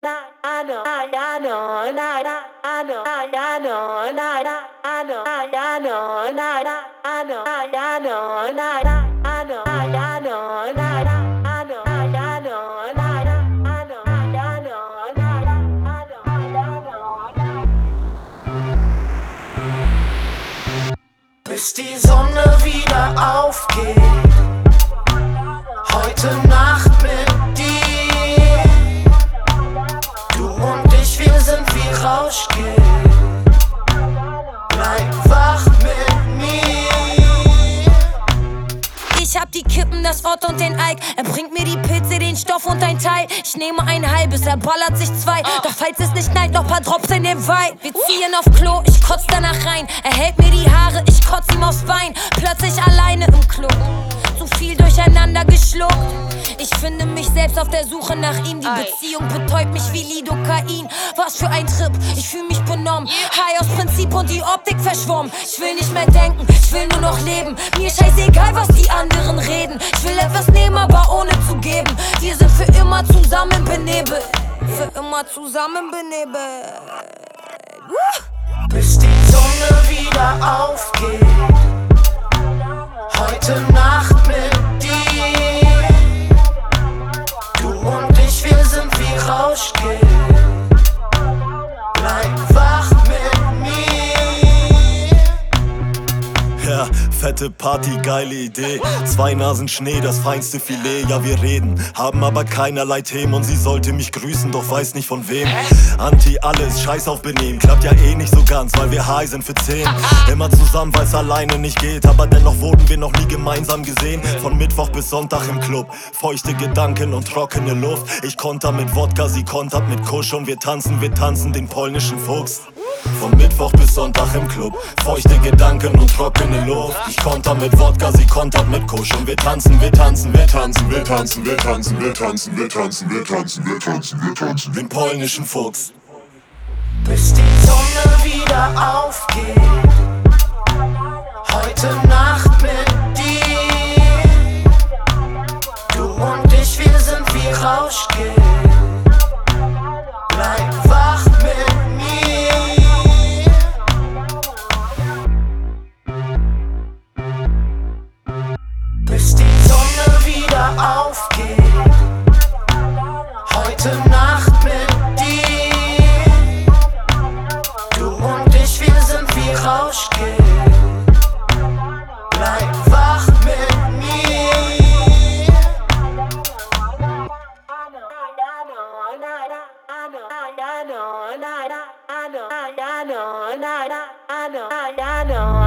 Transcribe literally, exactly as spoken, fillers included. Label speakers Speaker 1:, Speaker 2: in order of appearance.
Speaker 1: Bis die Sonne wieder aufgeht, heute Nacht mit dir. Du und ich, wir sind wie Rauschgift. Bleib wach mit mir.
Speaker 2: Ich hab die Kippen, das Ott und den Alk. Er bringt mir die Pilze, den Stoff und ein Teil. Ich nehme ein halbes, er ballert sich zwei. Doch falls es nicht knallt, noch paar Drops in den Wein. Wir ziehen auf Klo, ich kotz danach rein. Er hält mir die Haare, ich kotz ihm aufs Bein. Plötzlich alleine im Klo, zu viel durcheinander geschluckt. Ich finde mich selbst auf der Suche nach ihm. Die Beziehung betäubt mich wie Lidocain. Was für ein Trip, ich fühl mich benommen. High aus Prinzip und die Optik verschwommen. Ich will nicht mehr denken, ich will nur noch leben. Mir scheißegal, was die anderen reden. Ich will etwas nehmen, aber ohne zu geben. Wir sind für immer zusammen benebelt. Für immer zusammen benebelt.
Speaker 1: Bis die Sonne wieder aufgeht, heute Nacht mit dir. Du und ich, wir sind wie Rauschgift. Bleib wach mit mir.
Speaker 3: Ja, fette Party, geile Idee. Zwei Nasen Schnee, das feinste Filet. Ja, wir reden, haben aber keinerlei Themen. Und sie sollte mich grüßen, doch weiß nicht von wem. Anti alles, scheiß auf Benehmen. Klappt ja eh nicht so ganz, weil wir high sind für zehn. Immer zusammen, weil's alleine nicht geht. Aber dennoch wurden wir noch nie gemeinsam gesehen. Von Mittwoch bis Sonntag im Club. Feuchte Gedanken und trockene Luft. Ich konter mit Wodka, sie kontert mit Kusch. Und wir tanzen, wir tanzen den polnischen Fuchs. Von Mittwoch bis Sonntag im Club. Feuchte Gedanken und trockene Luft. Ich konter mit Wodka, sie kontert mit Kusch. Und wir tanzen, wir tanzen, wir tanzen, wir tanzen, wir tanzen, wir tanzen, wir tanzen, wir tanzen, wir tanzen, wir tanzen den polnischen Fuchs.
Speaker 1: Bis die Sonne wieder aufgeht, heute Nacht mit dir. Du und ich, wir sind wie Rauschgift. Bleib wach mit mir. Bis die Sonne wieder aufgeht, heute Nacht mit dir. Du und ich, wir sind wie Rauschgift. Bleib wach mit mir.
Speaker 2: I know, I know, I know, I know, I know, I know, I know.